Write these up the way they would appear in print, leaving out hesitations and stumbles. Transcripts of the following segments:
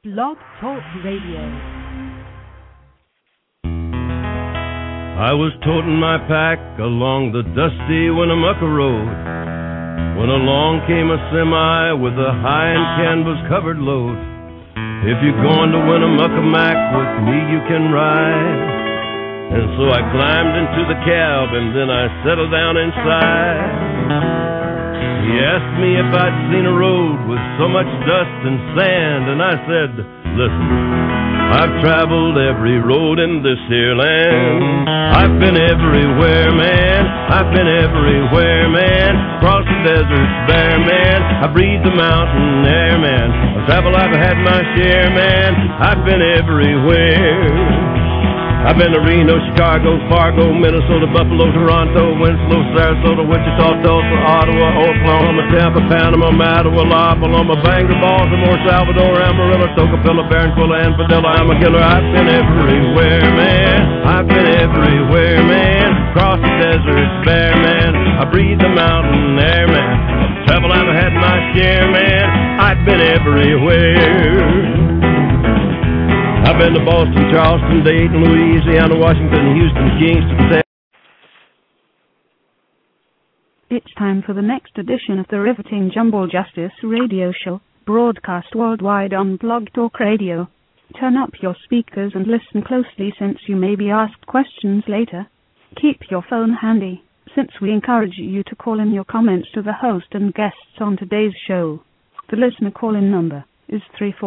Blog Talk Radio. I was toting my pack along the dusty Winnemucca Road when along came a semi with a high and canvas-covered load. If you're going to Winnemucca Mac with me, you can ride. And so I climbed into the cab and then I settled down inside. He asked me if I'd seen a road with so much dust and sand, and I said, listen, I've traveled every road in this here land. I've been everywhere, man. I've been everywhere, man. Across the deserts bare, man. I breathe the mountain air, man. Of travel I've had my share, man. I've been everywhere. I've been to Reno, Chicago, Fargo, Minnesota, Buffalo, Toronto, Winslow, Sarasota, Wichita, Tulsa, Ottawa, Oklahoma, Tampa, Panama, Mattawa, La Paloma, Bangor, Baltimore, Salvador, Amarillo, Tocopilla, Barranquilla, and Padilla. I'm a killer. I've been everywhere, man. I've been everywhere, man. Across the deserts bare, man. I breathe the mountain air, man. Travel I've had my share, man. I've been everywhere. I've been to Boston, Charleston, Dayton, Louisiana, Washington, Houston, Kingston, Texas. It's time for the next edition of the riveting Jumble Justice radio show, broadcast worldwide on Blog Talk Radio. Turn up your speakers and listen closely since you may be asked questions later. Keep your phone handy, since we encourage you to call in your comments to the host and guests on today's show. The listener call-in number is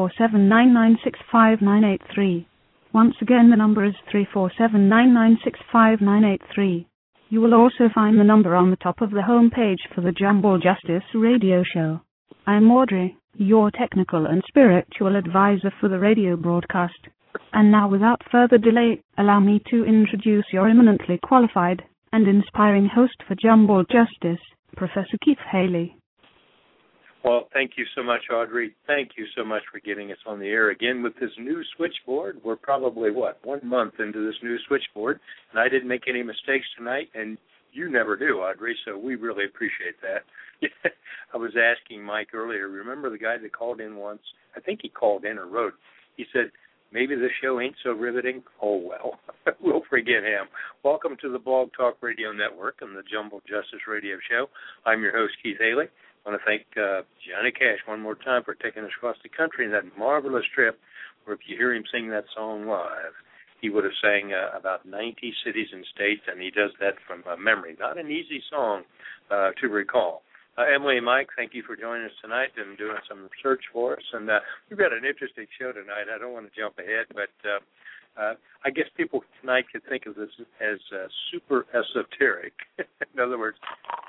347-996-5983. Once again, the number is 347-996-5983. You will also find the number on the top of the home page for the Jumble Justice radio show. I'm Audrey, your technical and spiritual advisor for the radio broadcast. And now, without further delay, allow me to introduce your eminently qualified and inspiring host for Jumble Justice, Professor Keith Haley. Well, thank you so much, Audrey. Thank you so much for getting us on the air again with this new switchboard. We're probably, 1 month into this new switchboard, and I didn't make any mistakes tonight, and you never do, Audrey, so we really appreciate that. I was asking Mike earlier, remember the guy that called in once? I think he called in or wrote. He said, maybe this show ain't so riveting. Oh, well, we'll forget him. Welcome to the Blog Talk Radio Network and the Jumble Justice Radio Show. I'm your host, Keith Haley. I want to thank Johnny Cash one more time for taking us across the country in that marvelous trip where if you hear him sing that song live, he would have sang about 90 cities and states, and he does that from memory. Not an easy song to recall. Emily and Mike, thank you for joining us tonight and doing some research for us. And we've got an interesting show tonight. I don't want to jump ahead, but I guess people tonight could think of this as super esoteric. In other words,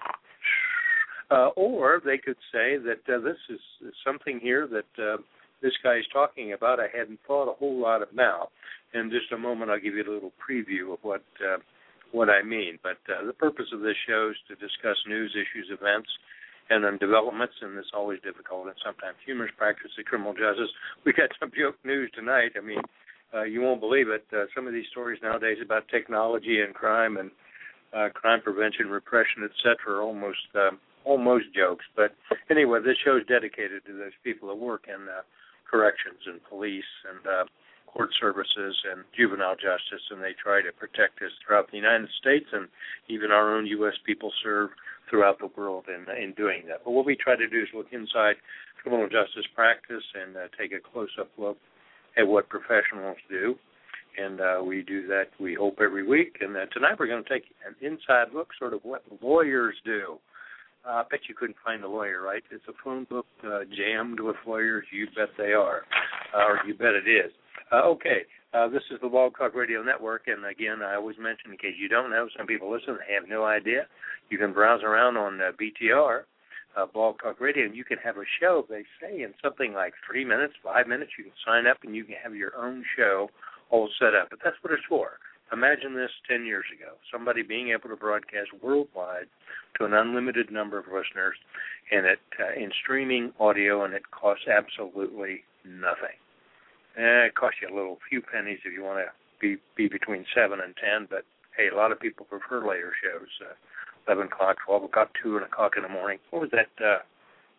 or they could say that this is something here that this guy is talking about I hadn't thought a whole lot about. In just a moment, I'll give you a little preview of what I mean. But the purpose of this show is to discuss news, issues, events, and then developments, and it's always difficult and sometimes humorous practice of criminal justice. We got some joke news tonight. I mean, you won't believe it. Some of these stories nowadays about technology and crime and crime prevention, repression, etc., are almost jokes. But anyway, this show is dedicated to those people that work in corrections and police and court services and juvenile justice, and they try to protect us throughout the United States, and even our own U.S. people serve throughout the world in doing that. But what we try to do is look inside criminal justice practice and take a close-up look at what professionals do. And we do that, we hope, every week. And tonight we're going to take an inside look, sort of what lawyers do. I bet you couldn't find a lawyer, right? It's a phone book jammed with lawyers. You bet they are, or you bet it is. Okay, this is the Blog Talk Radio Network, and again, I always mention, in case you don't know, some people listen, they have no idea. You can browse around on BTR, Blog Talk Radio, and you can have a show, they say, in something like 3 minutes, 5 minutes. You can sign up, and you can have your own show all set up. But that's what it's for. Imagine this 10 years ago, somebody being able to broadcast worldwide to an unlimited number of listeners, and in streaming audio, and it costs absolutely nothing. It costs you a few pennies if you want to be between 7 and 10, but hey, a lot of people prefer later shows, 11 o'clock, 12 o'clock, 2 o'clock in the morning. What was that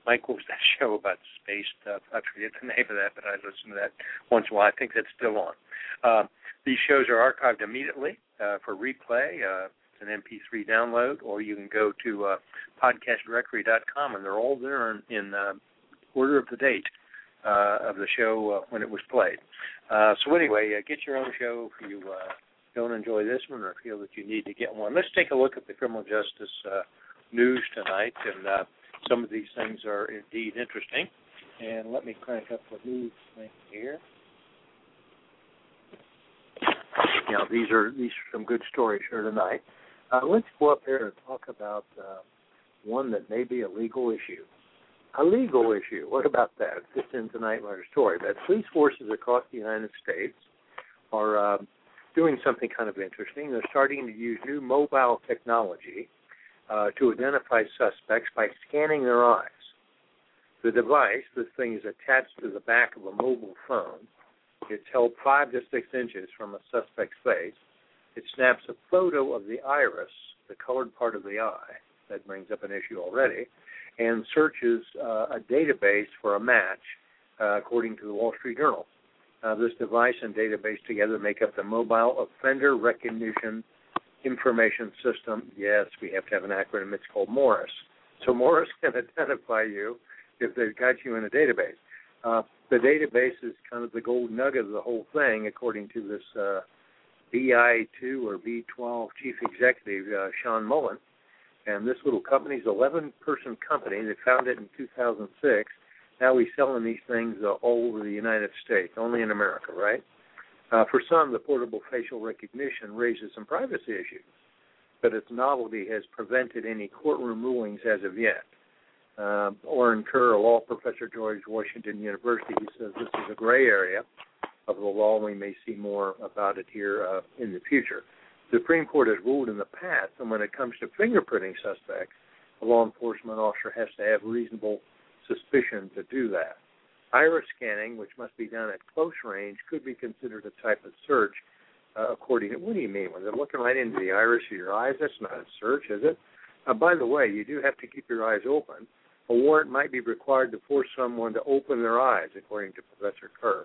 Mike, what was that show about space stuff? I forget the name of that, but I listen to that once in a while. I think that's still on. These shows are archived immediately for replay. It's an MP3 download, or you can go to podcastdirectory.com, and they're all there in order of the date of the show when it was played. So anyway, get your own show if you don't enjoy this one or feel that you need to get one. Let's take a look at the criminal justice news tonight, and some of these things are indeed interesting. And let me crank up the news thing here. Now, these are some good stories here tonight. Let's go up there and talk about one that may be a legal issue. A legal issue. What about that? It fits in tonight's story. But police forces across the United States are doing something kind of interesting. They're starting to use new mobile technology to identify suspects by scanning their eyes. The device, this thing is attached to the back of a mobile phone. It's held 5 to 6 inches from a suspect's face. It snaps a photo of the iris, the colored part of the eye. That brings up an issue already. And searches a database for a match, according to the Wall Street Journal. This device and database together make up the Mobile Offender Recognition Information System. Yes, we have to have an acronym. It's called MORIS. So MORIS can identify you if they've got you in a database. The database is kind of the gold nugget of the whole thing, according to this BI2 or B12 chief executive, Sean Mullen. And this little company is an 11-person company. They founded it in 2006. Now he's selling these things all over the United States, only in America, right? For some, the portable facial recognition raises some privacy issues, but its novelty has prevented any courtroom rulings as of yet. Oren Kerr, a law professor at George Washington University, he says this is a gray area of the law. We may see more about it here in the future. The Supreme Court has ruled in the past that when it comes to fingerprinting suspects, a law enforcement officer has to have reasonable suspicion to do that. Iris scanning, which must be done at close range, could be considered a type of search, according to, what do you mean? When they're looking right into the iris of your eyes, that's not a search, is it? By the way, you do have to keep your eyes open. A warrant might be required to force someone to open their eyes, according to Professor Kerr.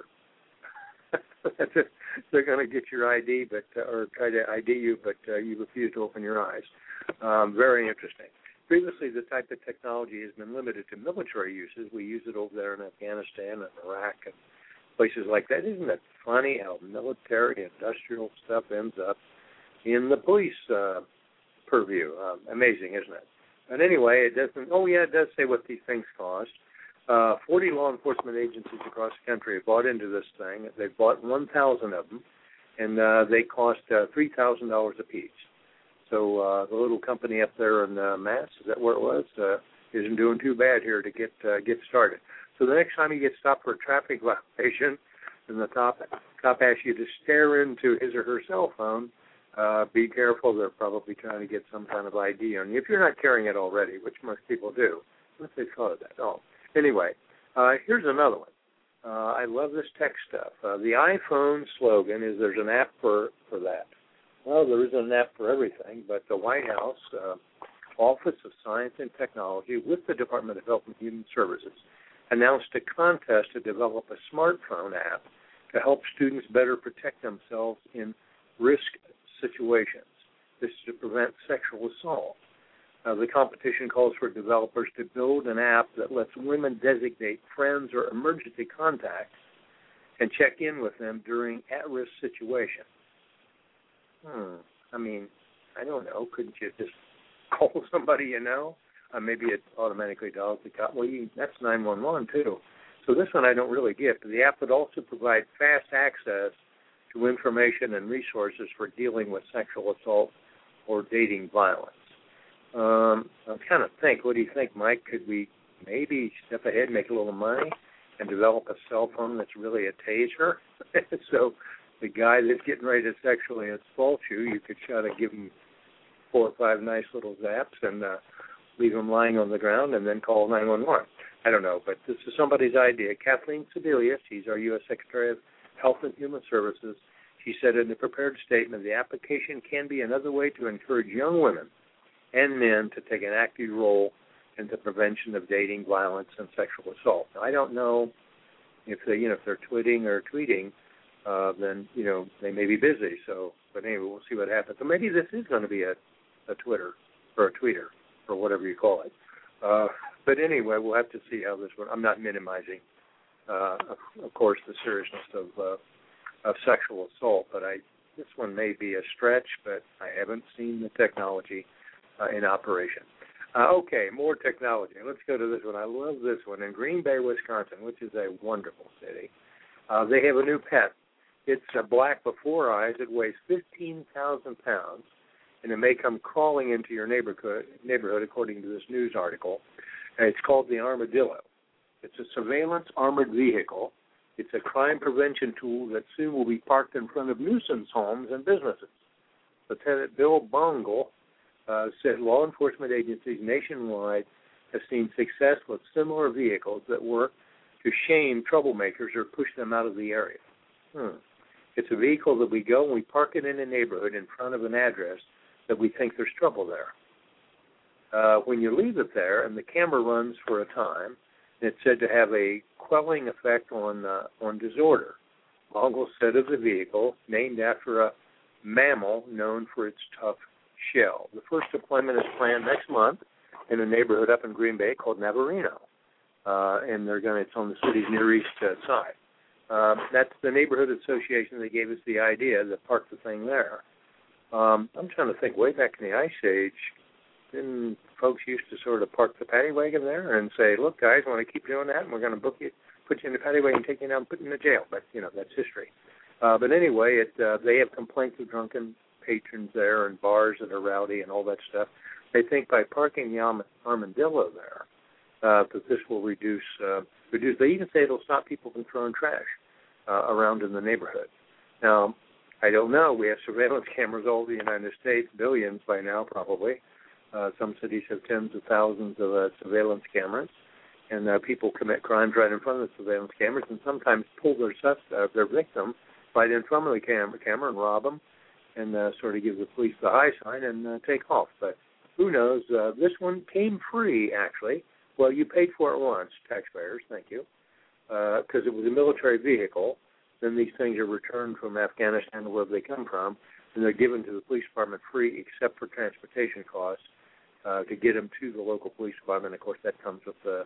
They're going to get your ID, or try to ID you, but you refuse to open your eyes. Very interesting. Previously, the type of technology has been limited to military uses. We use it over there in Afghanistan and Iraq and places like that. Isn't it funny how military, industrial stuff ends up in the police purview? Amazing, isn't it? But anyway, it doesn't. Oh, yeah, it does say what these things cost. 40 law enforcement agencies across the country have bought into this thing. They've bought 1,000 of them, and they cost $3,000 apiece. So the little company up there in Mass, is that where it was, isn't doing too bad here to get started. So the next time you get stopped for a traffic violation, and the cop asks you to stare into his or her cell phone, be careful. They're probably trying to get some kind of ID on you. If you're not carrying it already, which most people do. What if they thought of that? Oh. Anyway, here's another one. I love this tech stuff. The iPhone slogan is there's an app for that. Well, there isn't an app for everything, but the White House Office of Science and Technology with the Department of Health and Human Services announced a contest to develop a smartphone app to help students better protect themselves in risk situations. This is to prevent sexual assault. The competition calls for developers to build an app that lets women designate friends or emergency contacts and check in with them during at-risk situations. I mean, I don't know. Couldn't you just call somebody you know? Maybe it automatically dials the cop. Well, that's 911 too. So this one I don't really get. But the app would also provide fast access to information and resources for dealing with sexual assault or dating violence. I'm trying to think. What do you think, Mike? Could we maybe step ahead, make a little money, and develop a cell phone that's really a taser? So the guy that's getting ready to sexually assault you could try to give him 4 or 5 nice little zaps and leave him lying on the ground and then call 911. I don't know, but this is somebody's idea. Kathleen Sebelius, she's our U.S. Secretary of Health and Human Services, she said in the prepared statement, the application can be another way to encourage young women and men to take an active role and the prevention of dating, violence, and sexual assault. Now, I don't know if they're tweeting, then they may be busy. So, but anyway, we'll see what happens. So maybe this is going to be a Twitter or a tweeter or whatever you call it. But anyway, we'll have to see how this one. I'm not minimizing, of course, the seriousness of sexual assault, but this one may be a stretch, but I haven't seen the technology in operation. Okay, more technology. Let's go to this one. I love this one. In Green Bay, Wisconsin, which is a wonderful city, they have a new pet. It's black before eyes. It weighs 15,000 pounds, and it may come crawling into your neighborhood, according to this news article. It's called the Armadillo. It's a surveillance armored vehicle. It's a crime prevention tool that soon will be parked in front of nuisance homes and businesses. Lieutenant Bill Bongle said law enforcement agencies nationwide have seen success with similar vehicles that work to shame troublemakers or push them out of the area. It's a vehicle that we go and we park it in a neighborhood in front of an address that we think there's trouble there. When you leave it there and the camera runs for a time, it's said to have a quelling effect on disorder. Bongle said of the vehicle, named after a mammal known for its tough shell. The first deployment is planned next month in a neighborhood up in Green Bay called Navarino, and it's on the city's Near East side. That's the neighborhood association that gave us the idea to park the thing there. I'm trying to think. Way back in the Ice Age, then folks used to sort of park the paddy wagon there and say, "Look, guys, want to keep doing that, and we're going to book you, put you in the paddy wagon, take you down, and put you in the jail." But that's history. But anyway, they have complaints of drunken patrons there and bars that are rowdy and all that stuff. They think by parking the Armadillo there, that this will reduce. They even say it'll stop people from throwing trash around in the neighborhood. Now, I don't know. We have surveillance cameras all over the United States, billions by now probably. Some cities have tens of thousands of surveillance cameras, and people commit crimes right in front of the surveillance cameras, and sometimes pull their victim right in front of the camera and rob them, and sort of give the police the high sign and take off. But who knows? This one came free, actually. Well, you paid for it once, taxpayers, thank you, because it was a military vehicle. Then these things are returned from Afghanistan, wherever they come from, and they're given to the police department free, except for transportation costs to get them to the local police department. Of course, that comes with the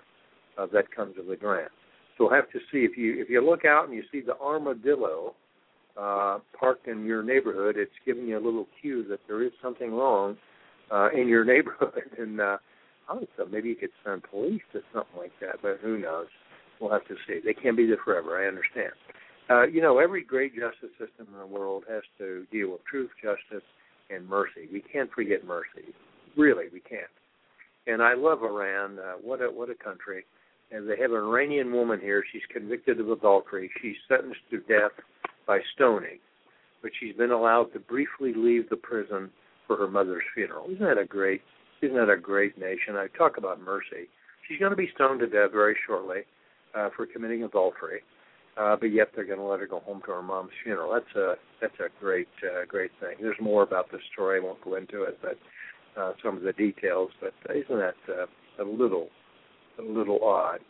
grant. So we'll have to see if you look out and you see the Armadillo parked in your neighborhood, it's giving you a little cue that there is something wrong in your neighborhood, and maybe you could send police to something like that, but who knows? We'll have to see. They can't be there forever, I understand. Every great justice system in the world has to deal with truth, justice, and mercy. We can't forget mercy. Really, we can't. And I love Iran. What a country. And they have an Iranian woman here. She's convicted of adultery. She's sentenced to death by stoning, but she's been allowed to briefly leave the prison for her mother's funeral. Isn't that a great nation? I talk about mercy. She's going to be stoned to death very shortly for committing adultery, but yet they're going to let her go home to her mom's funeral. That's a great thing. There's more about this story. I won't go into it, but some of the details. But isn't that a little odd?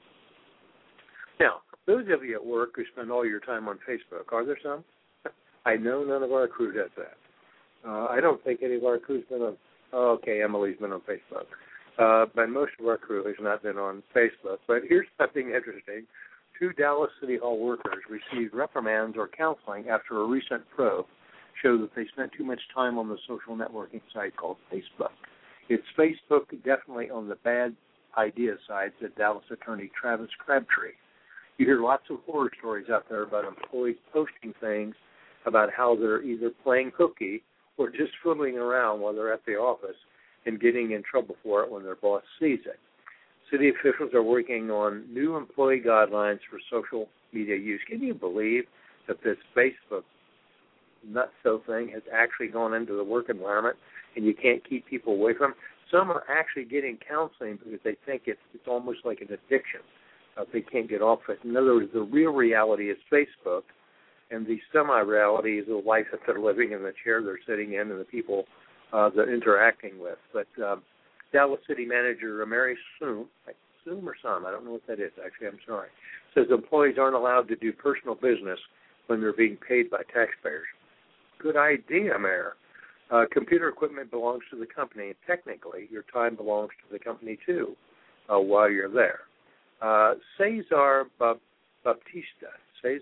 Now, those of you at work who spend all your time on Facebook, are there some? I know none of our crew does that. I don't think any of our crew's been on. Oh, okay, Emily's been on Facebook. But most of our crew has not been on Facebook. But here's something interesting. 2 Dallas City Hall workers received reprimands or counseling after a recent probe showed that they spent too much time on the social networking site called Facebook. It's Facebook definitely on the bad idea side, said Dallas attorney Travis Crabtree. You hear lots of horror stories out there about employees posting things about how they're either playing hooky or just fiddling around while they're at the office and getting in trouble for it when their boss sees it. City officials are working on new employee guidelines for social media use. Can you believe that this Facebook nutso thing has actually gone into the work environment and you can't keep people away from it? Some are actually getting counseling because they think it's almost like an addiction. They can't get off it. In other words, the real reality is Facebook, and the semi-reality is the life that they're living in, the chair they're sitting in, and the people they're interacting with. But Dallas City Manager Mary Soom or Som, I don't know what that is, actually, I'm sorry, says employees aren't allowed to do personal business when they're being paid by taxpayers. Good idea, Mayor. Computer equipment belongs to the company, and technically your time belongs to the company, too, while you're there. Cesar Baptista,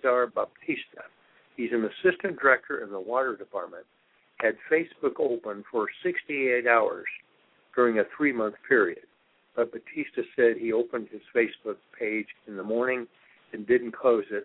he's an assistant director in the water department, had Facebook open for 68 hours during a 3-month period. But Batista said he opened his Facebook page in the morning and didn't close it,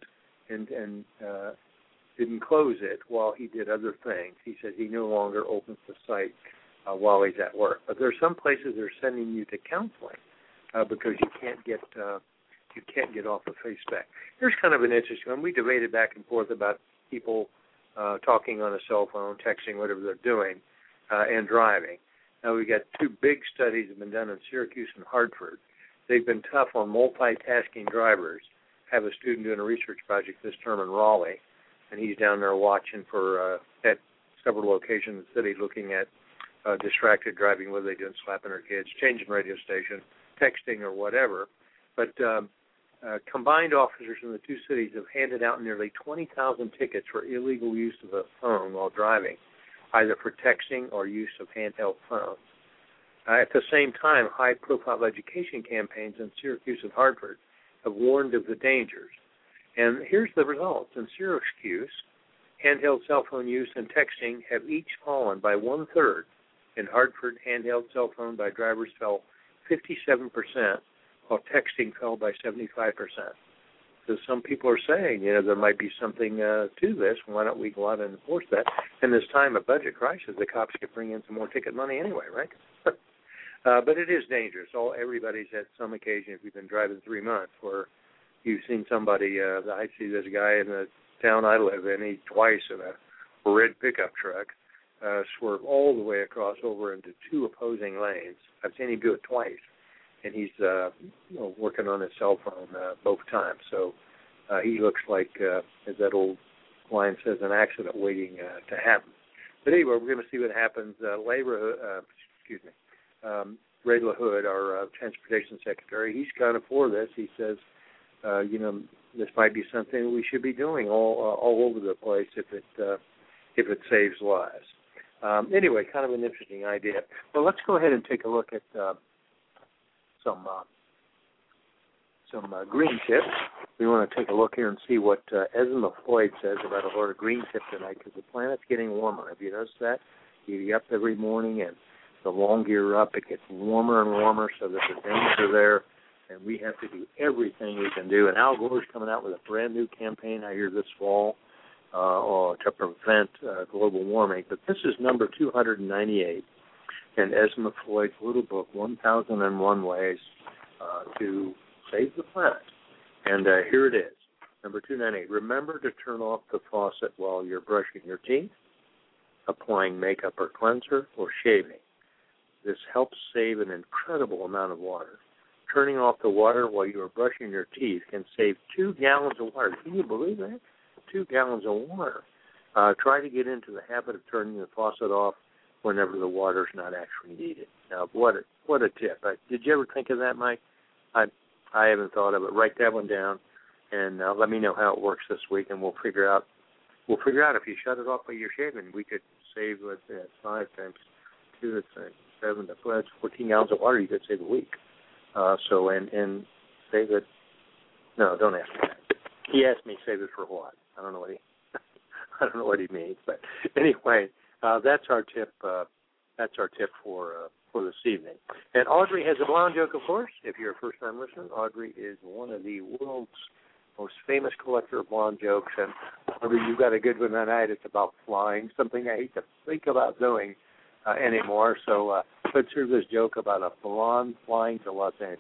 didn't close it while he did other things. He said he no longer opens the site while he's at work. But there are some places they're sending you to counseling because you can't get off of Facebook. Here's kind of an interesting one. We debated back and forth about people talking on a cell phone, texting, whatever they're doing, and driving. Now, we've got 2 big studies that have been done in Syracuse and Hartford. They've been tough on multitasking drivers. I have a student doing a research project this term in Raleigh, and he's down there watching for at several locations in the city looking at distracted driving, whether they're doing slapping their kids, changing radio station, texting, or whatever. But combined officers in the 2 cities have handed out nearly 20,000 tickets for illegal use of a phone while driving, either for texting or use of handheld phones. At the same time, high-profile education campaigns in Syracuse and Hartford have warned of the dangers. And here's the results. In Syracuse, handheld cell phone use and texting have each fallen by 1/3. In Hartford, handheld cell phone by drivers fell 57%, while texting fell by 75%. So some people are saying, there might be something to this. Why don't we go out and enforce that? In this time of budget crisis, the cops could bring in some more ticket money anyway, right? But it is dangerous. Everybody's had some occasion, if you've been driving 3 months, where you've seen somebody, I see this guy in the town I live in, he twice in a red pickup truck, swerve all the way across over into 2 opposing lanes. I've seen him do it twice. And he's working on his cell phone both times. So he looks like, as that old line says, an accident waiting to happen. But anyway, we're going to see what happens. Ray LaHood, our transportation secretary, he's kind of for this. He says, this might be something we should be doing all over the place if it saves lives. Anyway, kind of an interesting idea. Well, let's go ahead and take a look at some green tips. We want to take a look here and see what Esma Floyd says about a lot of green tip tonight, because the planet's getting warmer. Have you noticed that? You get up every morning, and the longer you're up, it gets warmer and warmer, so that the things are there, and we have to do everything we can do. And Al Gore's coming out with a brand new campaign I hear this fall to prevent global warming. But this is number 298 in Esma Floyd's little book, 1001 Ways to Save the Planet. And here it is, number 298. Remember to turn off the faucet while you're brushing your teeth, applying makeup or cleanser, or shaving. This helps save an incredible amount of water. Turning off the water while you are brushing your teeth can save 2 gallons of water. Can you believe that? 2 gallons of water. Try to get into the habit of turning the faucet off whenever the water's not actually needed. Now, what a tip. Did you ever think of that, Mike? I haven't thought of it. Write that one down, and let me know how it works this week, and we'll figure out if you shut it off while you're shaving, we could save 5 times 2, that's 7, that's 14 gallons of water you could save a week. And save it. No, don't ask me that. He asked me save it for what? I don't know what he means. But anyway, that's our tip. That's our tip for this evening. And Audrey has a blonde joke, of course. If you're a first-time listener, Audrey is one of the world's most famous collector of blonde jokes. And Audrey, you've got a good one tonight. It's about flying, something I hate to think about doing anymore. So let's hear this joke about a blonde flying to Los Angeles.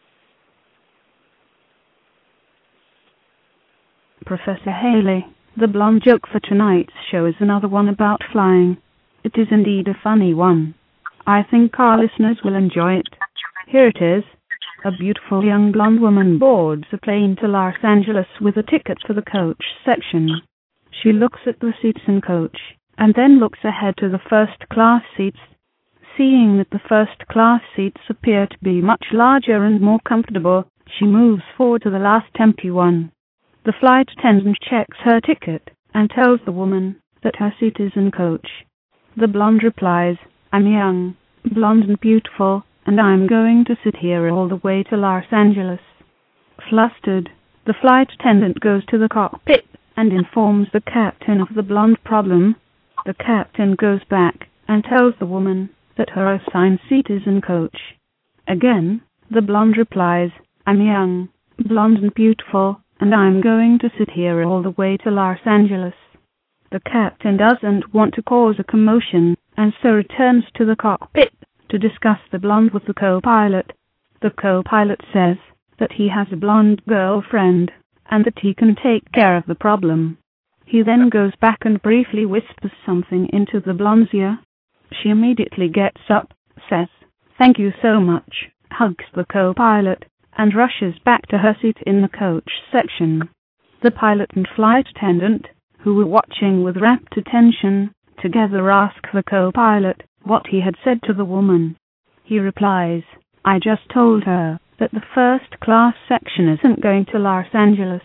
Professor Haley, the blonde joke for tonight's show is another one about flying. It is indeed a funny one. I think our listeners will enjoy it. Here it is. A beautiful young blonde woman boards a plane to Los Angeles with a ticket for the coach section. She looks at the seats in coach, and then looks ahead to the first-class seats. Seeing that the first-class seats appear to be much larger and more comfortable, she moves forward to the last empty one. The flight attendant checks her ticket and tells the woman that her seat is in coach. The blonde replies, "I'm young, blonde and beautiful, and I'm going to sit here all the way to Los Angeles." Flustered, the flight attendant goes to the cockpit and informs the captain of the blonde problem. The captain goes back and tells the woman that her assigned seat is in coach. Again, the blonde replies, "I'm young, blonde and beautiful, and I'm going to sit here all the way to Los Angeles." The captain doesn't want to cause a commotion, and so returns to the cockpit to discuss the blonde with the co-pilot. The co-pilot says that he has a blonde girlfriend, and that he can take care of the problem. He then goes back and briefly whispers something into the blonde's ear. She immediately gets up, says, "Thank you so much," hugs the co-pilot, and rushes back to her seat in the coach section. The pilot and flight attendant, who were watching with rapt attention, together ask the co-pilot what he had said to the woman. He replies, "I just told her that the first-class section isn't going to Los Angeles."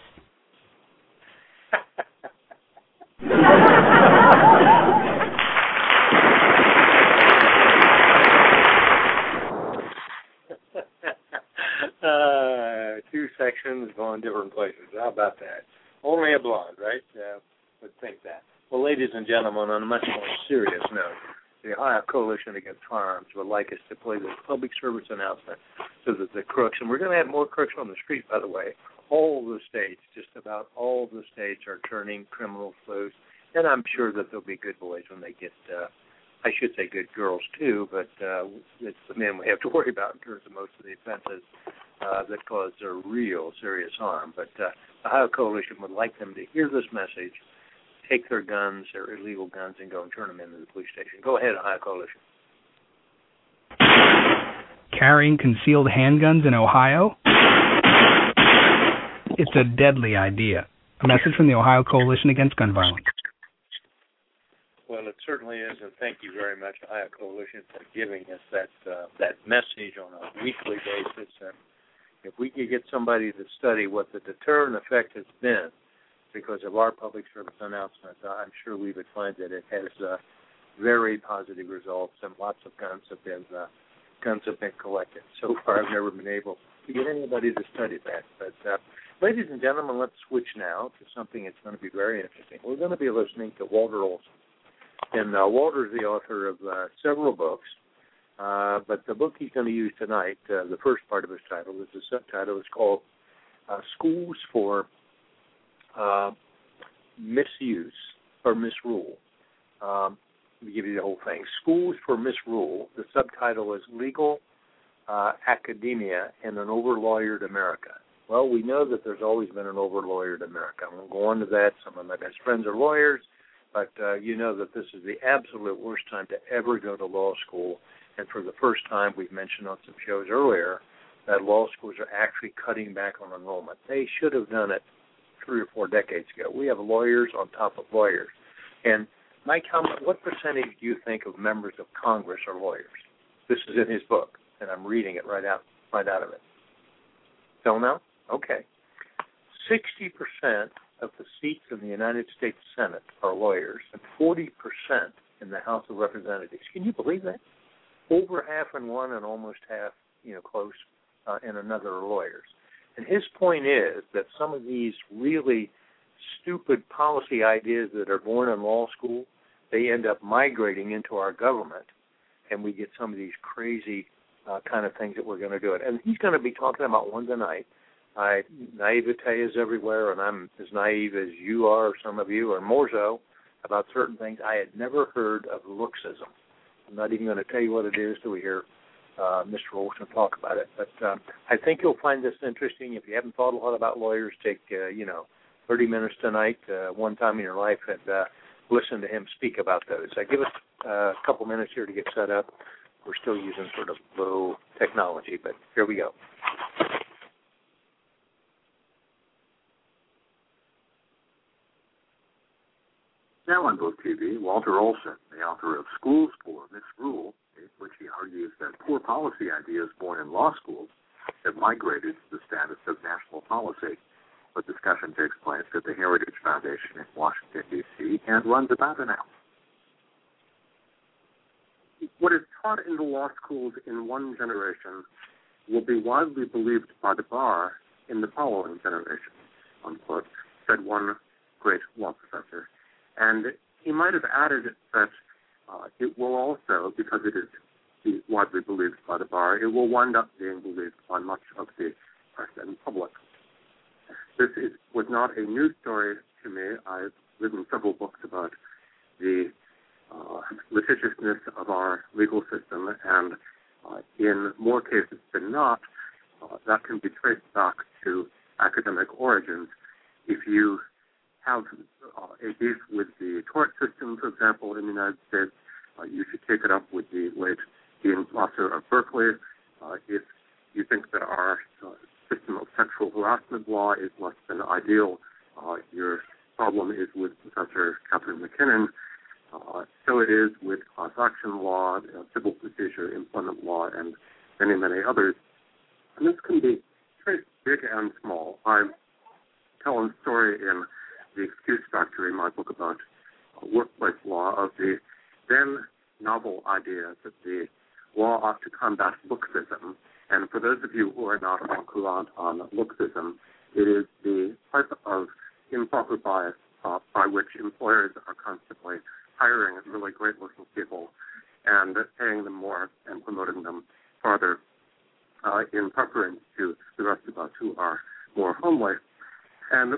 Two sections going different places. How about that? Only a blonde, right? Would think that. Well, ladies and gentlemen, on a much more serious note, the Ohio Coalition Against Firearms would like us to play this public service announcement so that the crooks, and we're going to have more crooks on the street, by the way, all the states, just about all the states are turning criminals loose, and I'm sure that there'll be good boys when they get, I should say good girls too, but it's the men we have to worry about in terms of most of the offenses that cause a real serious harm. But the Ohio Coalition would like them to hear this message, take their guns, their illegal guns, and go and turn them into the police station. Go ahead, Ohio Coalition. Carrying concealed handguns in Ohio? It's a deadly idea. A message from the Ohio Coalition Against Gun Violence. Well, it certainly is, and thank you very much, Ohio Coalition, for giving us that message on a weekly basis. And if we could get somebody to study what the deterrent effect has been because of our public service announcement, I'm sure we would find that it has very positive results, and lots of guns have been collected. So far, I've never been able to get anybody to study that. But, ladies and gentlemen, let's switch now to something that's going to be very interesting. We're going to be listening to Walter Olson. And Walter is the author of several books, but the book he's going to use tonight, the first part of his title, is the subtitle is called Schools for Misuse or Misrule. Let me give you the whole thing. Schools for Misrule. The subtitle is Legal Academia in an Over-Lawyered America. Well, we know that there's always been an over-lawyered America. I won't go on to that. Some of my best friends are lawyers. But you know that this is the absolute worst time to ever go to law school. And for the first time, we've mentioned on some shows earlier that law schools are actually cutting back on enrollment. They should have done it 3 or 4 decades ago. We have lawyers on top of lawyers. And Mike, what percentage do you think of members of Congress are lawyers? This is in his book, and I'm reading it right out of it. Don't know? Okay. 60% of the seats in the United States Senate are lawyers, and 40% in the House of Representatives. Can you believe that? Over half in one and almost half, close in another are lawyers. And his point is that some of these really stupid policy ideas that are born in law school, they end up migrating into our government, and we get some of these crazy kind of things that we're going to do it. And he's going to be talking about one tonight. Naivete is everywhere, and I'm as naive as you are, or some of you, or more so, about certain things. I had never heard of looksism. I'm not even going to tell you what it is till we hear Mr. Olson talk about it. But I think you'll find this interesting. If you haven't thought a lot about lawyers, take 30 minutes tonight, one time in your life, and listen to him speak about those. Give us a couple minutes here to get set up. We're still using sort of low technology, but here we go. Now on Book TV, Walter Olson, the author of Schools for Misrule, in which he argues that poor policy ideas born in law schools have migrated to the status of national policy. The discussion takes place at the Heritage Foundation in Washington, D.C., and runs about an hour. What is taught in the law schools in one generation will be widely believed by the bar in the following generation, unquote, said one great law professor. And he might have added that it will also, because it is widely believed by the bar, it will wind up being believed by much of the press and public. This was not a new story to me. I've written several books about the litigiousness of our legal system, and in more cases than not, that can be traced back to academic origins. If you have a beef with the tort system, for example, in the United States, you should take it up with the late Dean Blosser of Berkeley. If you think that our system of sexual harassment law is less than ideal, your problem is with Professor Catherine McKinnon. So it is with class action law, civil procedure, employment law, and many, many others. And this can be traced big and small. I tell a story in The Excuse Factory, my book about workplace law, of the then novel idea that the law ought to combat looksism. And for those of you who are not au courant on looksism, it is the type of improper bias by which employers are constantly hiring really great-looking people and paying them more and promoting them farther in preference to the rest of us who are more homely. And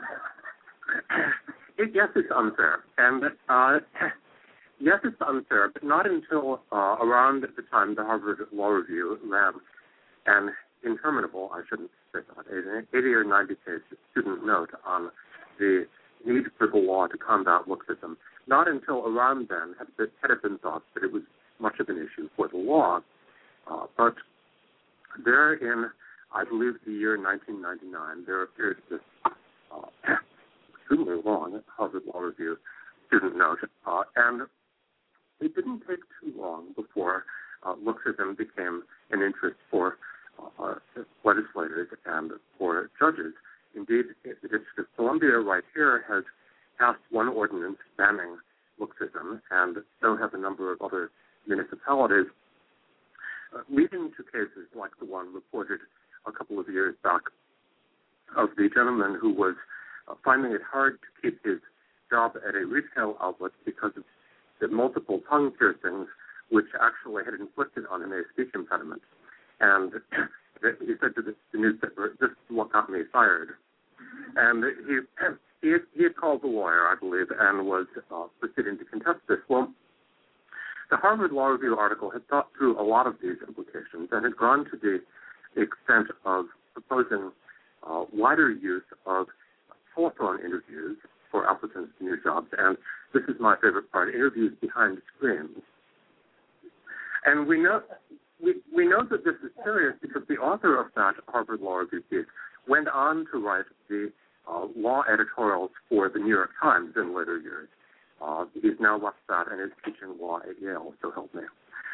yes, it's unfair. And yes, it's unfair, but not until around the time the Harvard Law Review ran an interminable, I shouldn't say that, an 80 or 90-page student note on the need for the law to combat looksism. Not until around then had it been thought that it was much of an issue for the law. But there in, I believe, the year 1999, there appeared this extremely long Harvard Law Review student note, and it didn't take too long before looksism became an interest for legislators and for judges. Indeed, the District of Columbia right here has passed one ordinance banning looksism, and so have a number of other municipalities, leading to cases like the one reported a couple of years back of the gentleman who was finding it hard to keep his job at a retail outlet because of the multiple tongue piercings which actually had inflicted on him a speech impediment. And he said to the newspaper, "This is what got me fired." And he had called the lawyer, I believe, and was proceeding to contest this. Well, the Harvard Law Review article had thought through a lot of these implications and had gone to the extent of proposing wider use of telephone interviews for applicants to new jobs. And this is my favorite part, interviews behind screens. And we know that this is serious because the author of that Harvard Law Review piece went on to write the law editorials for the New York Times in later years. He's now left that and is teaching law at Yale, so help me.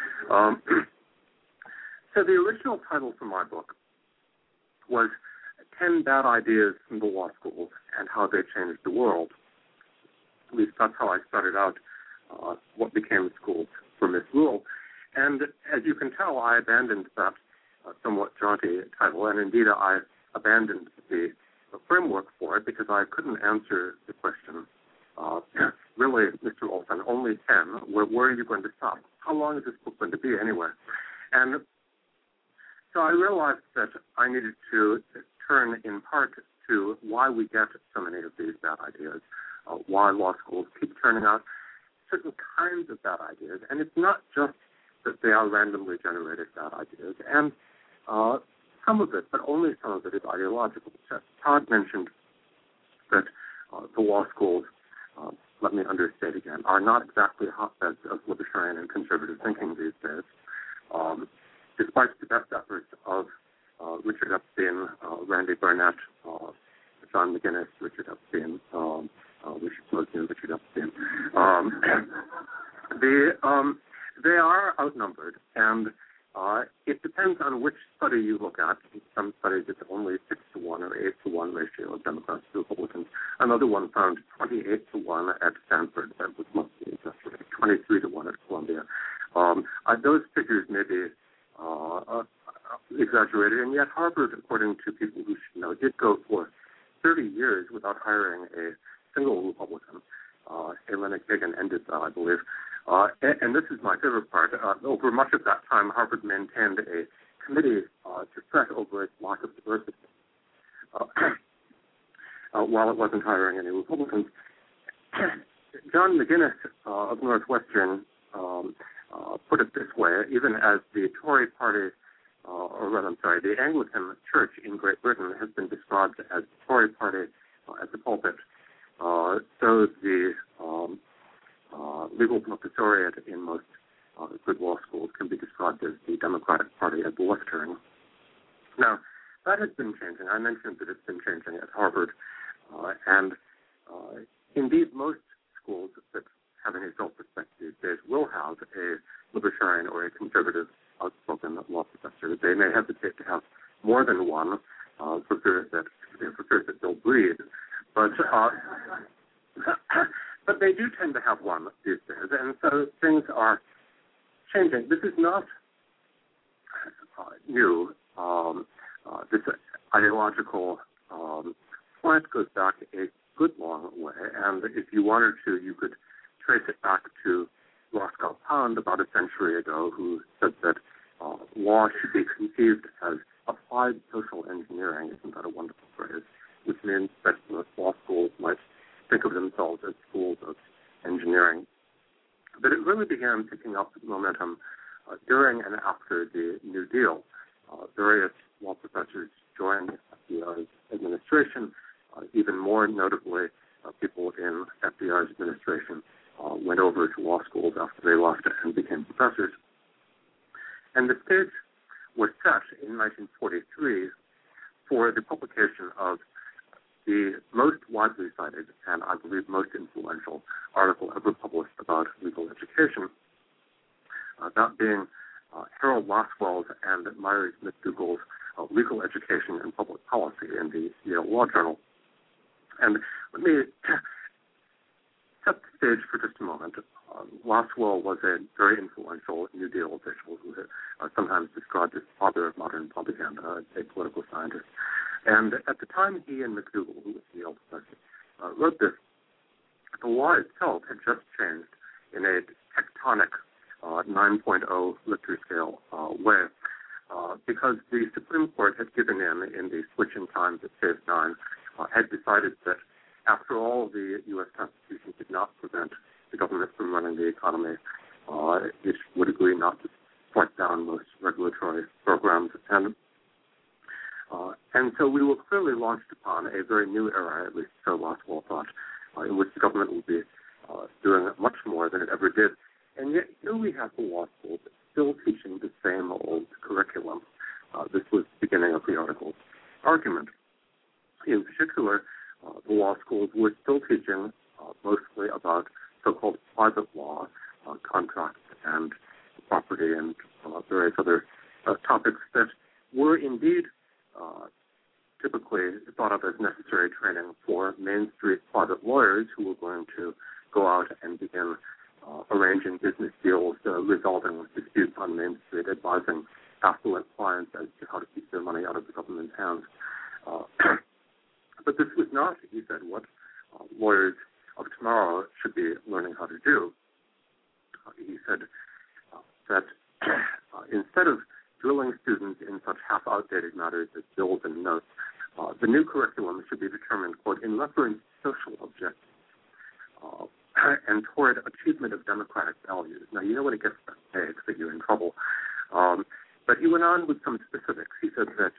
So the original title for my book was 10 Bad Ideas from the Law Schools and How They Changed the World. At least that's how I started out what became Schools for Misrule. And as you can tell, I abandoned that somewhat jaunty title, and indeed I abandoned the framework for it because I couldn't answer the question, really, Mr. Olson, only 10. Where are you going to stop? How long is this book going to be anyway? And so I realized that I needed to turn in part to why we get so many of these bad ideas, why law schools keep turning out certain kinds of bad ideas. And it's not just that they are randomly generated bad ideas. And some of it, but only some of it, is ideological. Todd mentioned that the law schools, let me understate again, are not exactly hotbeds of libertarian and conservative thinking these days. Despite the best efforts of Richard Epstein, Randy Burnett, John McGinnis, Richard Epstein, Richard Posner, Richard Epstein, outnumbered, and it depends on which study you look at. In some studies, it's only 6-to-1 or 8-to-1 ratio of Democrats to Republicans. Another one found 28-to-1 at Stanford. That was mostly 23-to-1 at Columbia. Those figures may be exaggerated, and yet Harvard, according to people who should know, did go for 30 years without hiring a single Republican. Elena Kagan ended that, I believe. And this is my favorite part. Over much of that time, Harvard maintained a committee to fret over its lack of diversity while it wasn't hiring any Republicans. John McGinnis of Northwestern put it this way: even as the Tory party, the Anglican Church in Great Britain has been described as the Tory party at the pulpit, so the legal professoriate in most good law schools can be described as the Democratic Party at the lectern. Now, that has been changing. I mentioned that it's been changing at Harvard, and indeed most schools that have any self-respect these days will have a libertarian or a conservative outspoken law professor. They may hesitate to have more than one for fear that they'll breed, but but they do tend to have one these days, and so things are changing. This is not new. This ideological slant goes back a good long way, and if you wanted to, you could trace it back to Roscoe Pound about a century ago, who said that law should be conceived as applied social engineering. Isn't that a wonderful phrase? Which means that most law schools might think of themselves as schools of engineering. But it really began picking up momentum during and after the New Deal. Various law professors joined FDR's administration. Even more notably, people in FDR's administration went over to law schools after they left and became professors. And the stage was set in 1943 for the publication of the most widely cited and I believe most influential article ever published about legal education, that being Harold Lasswell's and Myers McDougall's Legal Education and Public Policy in the Yale Law Journal. And let me set the stage for just a moment. Lasswell was a very influential New Deal official who is sometimes described as the father of modern propaganda, a political scientist. And at the time he and McDougall, who was the Yale professor, wrote this, the law itself had just changed in a tectonic 9.0 Richter scale way, because the Supreme Court had given in the switch in times at phase 9, had decided that after all, the U.S. Constitution did not prevent the government from running the economy. It would agree not to strike down most regulatory programs. And so we were clearly launched upon a very new era, at least so Lasswell thought, in which the government would be doing much more than it ever did. And yet here we have the law schools still teaching the same old curriculum. This was the beginning of the article's argument. In particular, the law schools were still teaching mostly about so-called private law, contracts and property and various other topics that were indeed typically thought of as necessary training for Main Street private lawyers who were going to go out and begin arranging business deals, resolving disputes on Main Street, advising affluent clients as to how to keep their money out of the government's hands. But this was not, he said, what lawyers of tomorrow should be learning how to do. He said that instead of drilling students in such half-outdated matters as bills and notes, the new curriculum should be determined, quote, in reference to social objectives and toward achievement of democratic values. Now, you know when it gets that vague that you're in trouble. But he went on with some specifics. He said that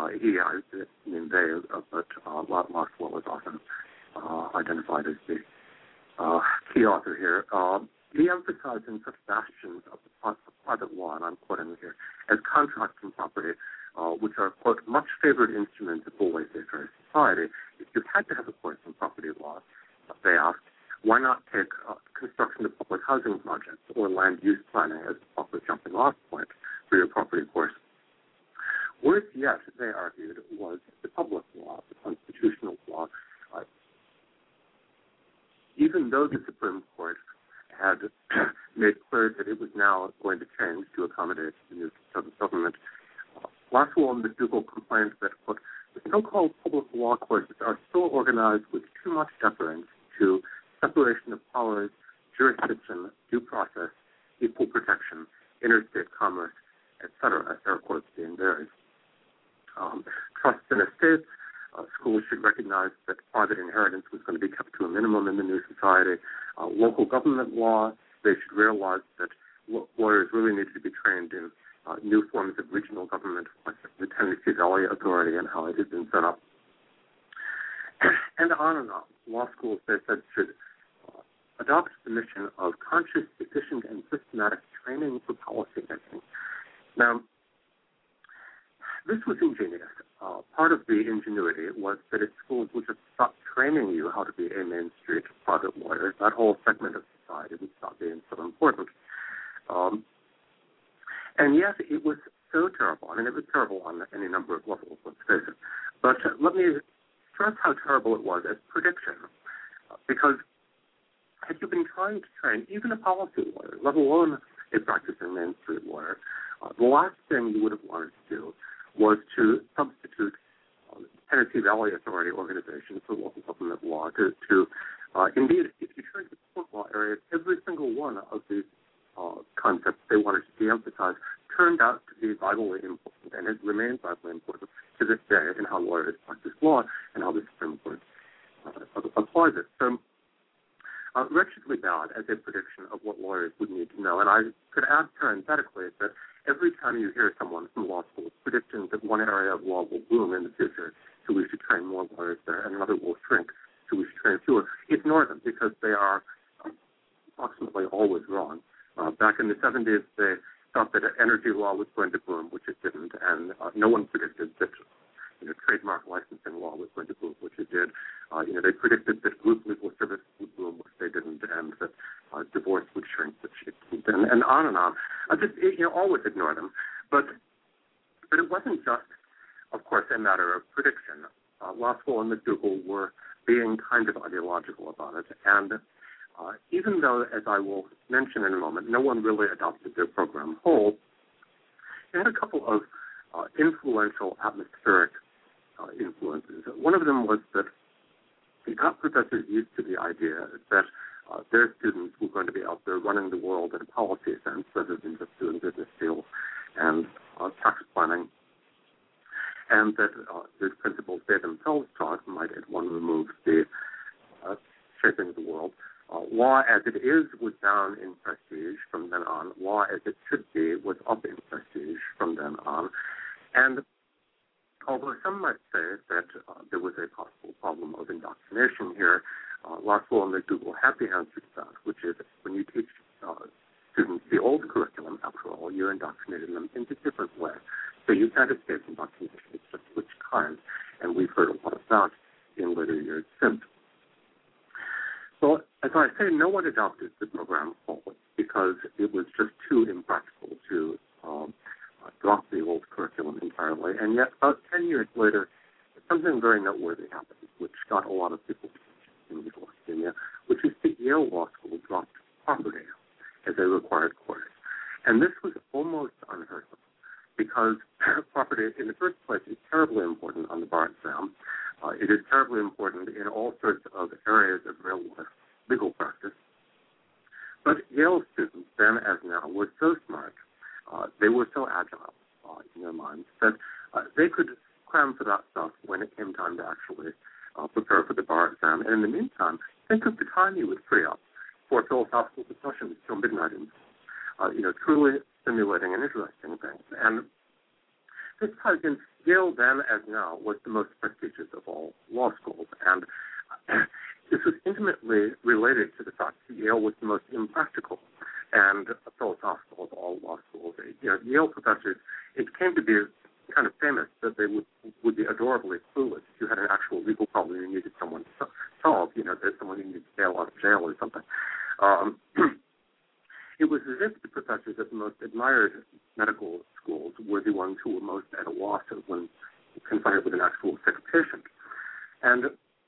Lasswell was often identified as the key author here. He emphasized in such bastions of the private law, and I'm quoting here, as contracts and property, which are, quote, much favored instruments of full laissez-faire society. If you had to have a course in property law, they asked, Why not take construction of public housing projects or land use planning as a proper jumping-off point for your property course? Worse yet, they argued, was the public law, the constitutional law. Even though the Supreme Court had made clear that it was now going to change to accommodate the new government, Lasswell and McDougall complained that, quote, the so-called public law courses are still organized with too much deference to separation of powers, jurisdiction, due process, equal protection, interstate commerce, etc., air quotes being theirs. Trusts and estates, schools should recognize that private inheritance was going to be kept to a minimum in the new society. Local government law, they should realize that lawyers really needed to be trained in new forms of regional government, like the Tennessee Valley Authority and how it had been set up. And on and on. Law schools, they said, should adopt the mission of conscious, efficient, and systematic training for policy making. Now, this was ingenious. Part of the ingenuity was that its schools would just stop training you how to be a Main Street private lawyer. That whole segment of society would stop being so important. And yet it was so terrible. I mean, it was terrible on any number of levels, let's face it. But let me stress how terrible it was as prediction. Because had you been trying to train even a policy lawyer, let alone a practicing Main Street lawyer, the last thing you would have wanted to do was to substitute Tennessee Valley Authority organization for local government law indeed, if you turn to the court law area, every single one of these concepts they wanted to de-emphasize turned out to be vitally important, and it remains vitally important to this day in how lawyers practice law and how the Supreme Court applies it. So, wretchedly bad as a prediction of what lawyers would need to know. And I could add parenthetically that every time you hear someone from law school predicting that one area of law will boom in the future, so we should train more lawyers there, and another will shrink, so we should train fewer, ignore them because they are approximately always wrong. Back in the 70s, they thought that energy law was going to boom, which it didn't, and no one predicted that trademark licensing law was going to boom, which it did. They predicted that group legal service would boom, which they didn't, and that divorce would shrink, which it didn't, and on and on. Always ignore them. But it wasn't just, of course, a matter of prediction. Lasswell and McDougall were being kind of ideological about it, and even though, as I will mention in a moment, no one really adopted their program whole, they had a couple of influential atmospheric influences. One of them was that it got professors used to the idea that their students were going to be out there running the world in a policy sense rather than just doing business deals and tax planning, and that these principles they themselves taught might at one remove the shaping of the world. Law as it is was down in prestige from then on. Law as it should be was up in prestige from then on. And although some might say that there was a possible problem of indoctrination here, Lasswell and McDougall had the answer to that, which is when you teach students the old curriculum, after all, you're indoctrinating them in a different way. So you can't escape indoctrination. It's just which kind. And we've heard a lot of that in later years since. Well, as I say, no one adopted the program fully because it was just too impractical to drop the old curriculum entirely. And yet, about 10 years later, something very noteworthy happened, which got a lot of people in West Virginia, which is that Yale Law School dropped property as a required course. And this was almost unheard of because property, in the first place, is terribly important on the bar exam. It is terribly important in all sorts of areas of real life, legal practice. But Yale students, then as now, were so smart, they were so agile in their minds that they could cram for that stuff when it came time to actually prepare for the bar exam. And in the meantime, think of the time you would free up for philosophical discussions till midnight, truly stimulating and interesting things. And this ties in. Yale then, as now, was the most prestigious of all law schools, and this was intimately related to the fact that Yale was the most impractical and philosophical of all law schools. Yale professors, it came to be kind of famous that they would be adorably clueless if you had an actual legal problem you needed someone to solve, that someone you needed to bail out of jail jail or something. It was as if the professors at the most admired medical schools were the ones who were most at a loss when confronted with an actual sick patient. And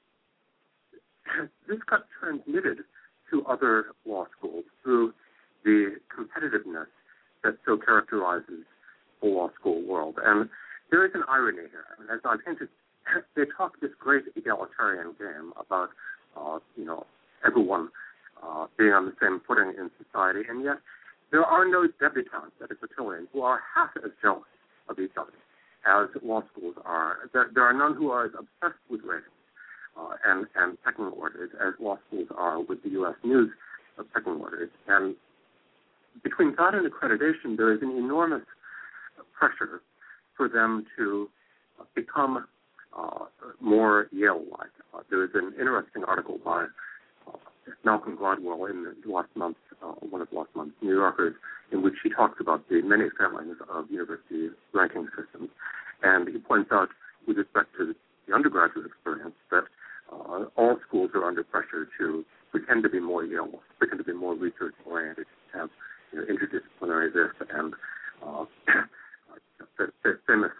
this got transmitted to other law schools through the competitiveness that so characterizes the law school world. And there is an irony here. As I've hinted, they talk this great egalitarian game about, everyone being on the same footing in society, and yet there are no debutantes at a cotillion who are half as jealous of each other as law schools are. There are none who are as obsessed with ratings and pecking orders as law schools are with the U.S. News of pecking orders. And between that and accreditation, there is an enormous pressure for them to become more Yale-like. There is an interesting article by Malcolm Gladwell in last month, one of last month's New Yorkers, in which he talks about the many failings of university ranking systems. And he points out, with respect to the undergraduate experience, that all schools are under pressure to pretend to be more Yale, pretend to be more research-oriented, have interdisciplinary this and famous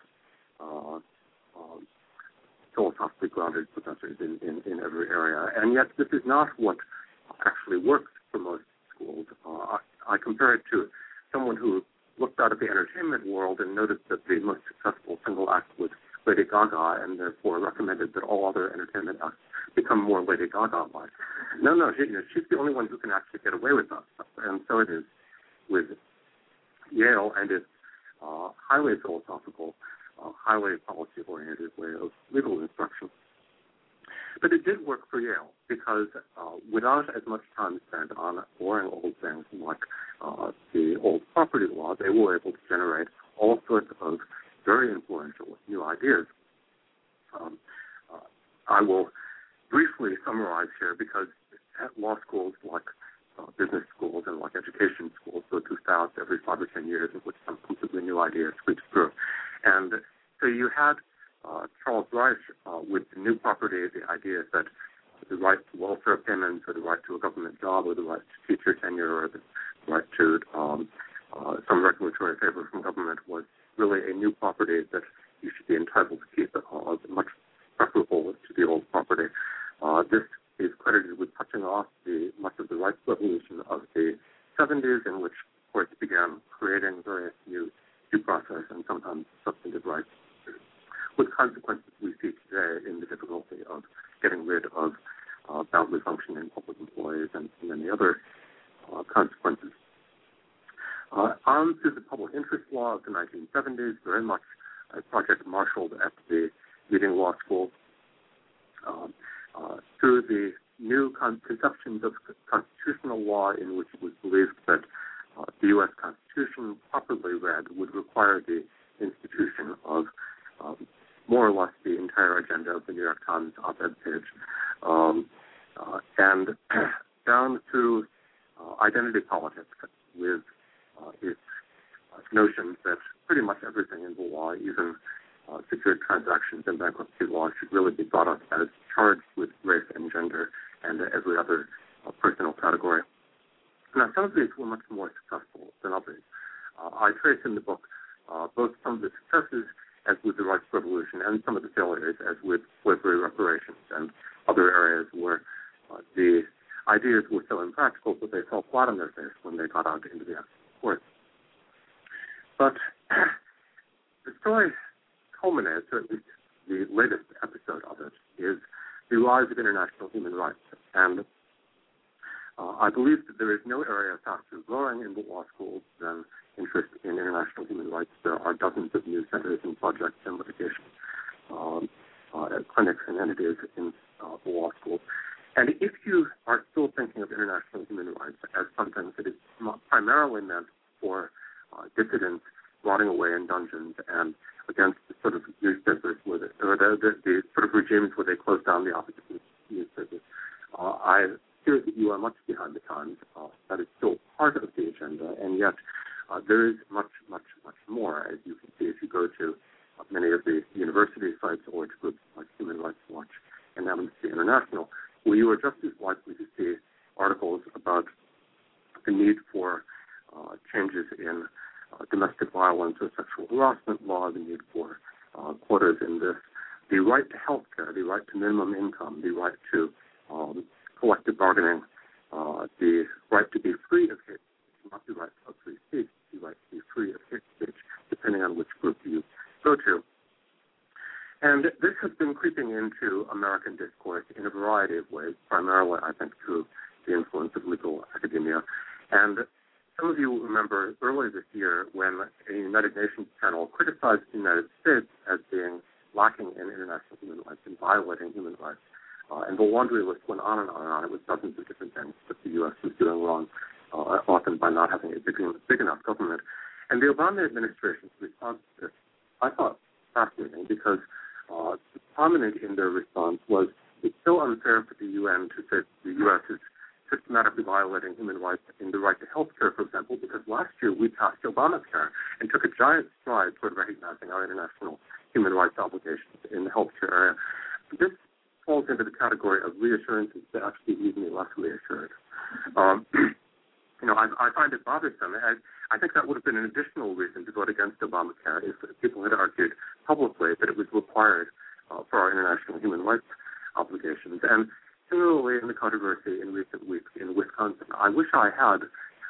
philosophically grounded professors in every area. And yet this is not what actually works for most schools. I compare it to someone who looked out at the entertainment world and noticed that the most successful single act was Lady Gaga, and therefore recommended that all other entertainment acts become more Lady Gaga-like. No, she's the only one who can actually get away with that stuff. And so it is with Yale and its highly philosophical, highly policy-oriented way of legal instruction. But it did work for Yale because without as much time spent on boring old things like the old property law, they were able to generate all sorts of very influential new ideas. I will briefly summarize here because at law schools like business schools and like education schools go through styles every 5 or 10 years in which some completely new ideas sweeps through. And so you had Charles Reich with the new property, the idea that the right to welfare payments or the right to a government job or the right to teacher tenure or the right to some regulatory favor from government was really a new property that you should be entitled to keep, much preferable to the old property. This is credited with touching off much of the rights revolution of the 70s, in which courts began creating various new due process and sometimes substantive rights, with consequences we see today in the difficulty of getting rid of badly functioning public employees and many other consequences. On to the public interest law of the 1970s, very much a project marshaled at the leading law school, through the new conceptions of constitutional law in which it was believed that the U.S. Constitution, properly read, would require the institution of more or less the entire agenda of the New York Times op-ed page, and down through identity politics with its notions that pretty much everything in the law, even secured transactions and bankruptcy law, should really be thought of as charged with race and gender and every other personal category. Now, some of these were much more successful than others. I trace in the book both some of the successes, as with the rights revolution, and some of the failures, as with slavery reparations and other areas where the ideas were so impractical that they fell flat on their face when they got out into the actual courts. But the story culminates, or at least the latest episode of it, is the rise of international human rights. And I believe that there is no area faster growing in the law schools than interest in international human rights. There are dozens of new centers and projects and litigation clinics and entities in the law schools. And if you are still thinking of international human rights as something that is primarily meant for dissidents rotting away in dungeons and against the sort of newspapers or the sort of regimes where they close down the opposition newspapers, I hear that you are much behind the times. That is still part of the agenda, and yet there is much, much, much more, as you can see if you go to many of the university sites or to groups like Human Rights Watch and Amnesty International, where you are just as likely to see about the need for changes in domestic violence or sexual harassment law, the need for quotas in this, the right to health care, the right to minimum income, the right to collective bargaining, the right to be free of hate speech, not the right of free speech, the right to be free of hate speech, depending on which group you go to. And this has been creeping into American discourse in a variety of ways, primarily, I think, through the influence of legal academia. And some of you remember earlier this year when a United Nations panel criticized the United States as being lacking in international human rights and violating human rights. And the laundry list went on and on and on. It was dozens of different things that the U.S. was doing wrong, often by not having a big enough government. And the Obama administration's response to this, I thought, fascinating, because prominent in their response was, it's so unfair for the UN to say the U.S. is systematically violating human rights in the right to health care, for example, because last year we passed Obamacare and took a giant stride toward recognizing our international human rights obligations in the health care area. This falls into the category of reassurances that actually leave me less reassured. I find it bothersome. I think that would have been an additional reason to vote against Obamacare if people had argued publicly that it was required for our international human rights obligations. And similarly, in the controversy in recent weeks in Wisconsin, I wish I had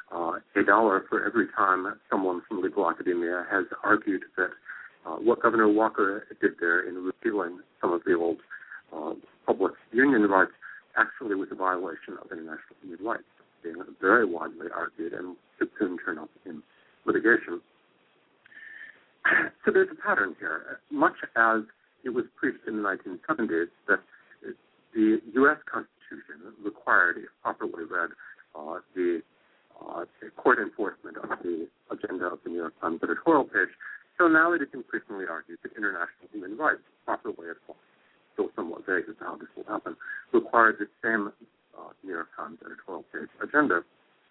$1 for every time someone from legal academia has argued that what Governor Walker did there in repealing some of the old public union rights actually was a violation of international human rights, being very widely argued and could soon turn up in litigation. So there's a pattern here. Much as it was preached in the 1970s that the U.S. Constitution required, if properly read, the court enforcement of the agenda of the New York Times editorial page, so now it is increasingly argued that international human rights, properly applied, still somewhat vague as to how this will happen, requires the same New York Times editorial page agenda.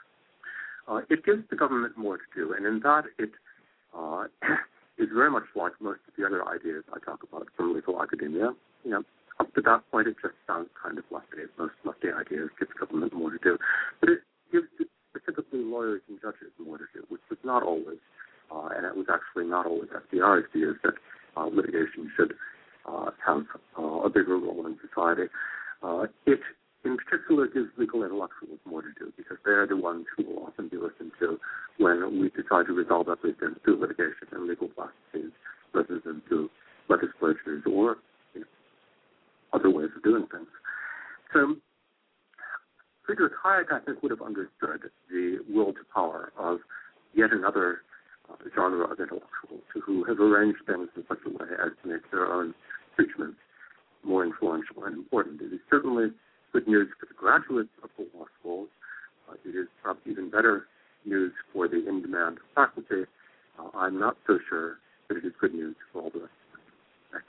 It gives the government more to do, and in that it is very much like most of the other ideas I talk about from legal academia. Up to that point, it just sounds kind of lefty. Most lefty ideas give the government more to do. But it gives specifically lawyers and judges more to do, which was not always, and it was actually not always FDR's view that litigation should have a bigger role in society. It, in particular, gives legal intellectuals more to do, because they are the ones who will often be listened to when we decide to resolve everything through litigation and legal processes rather than through legislatures or other ways of doing things. So Friedrich Hayek, I think, would have understood the will to power of yet another genre of intellectuals who have arranged things in such a way as to make their own preachments more influential and important. It is certainly good news for the graduates of the law schools. It is perhaps even better news for the in-demand faculty. I'm not so sure that it is good news for all the rest of them. Thanks.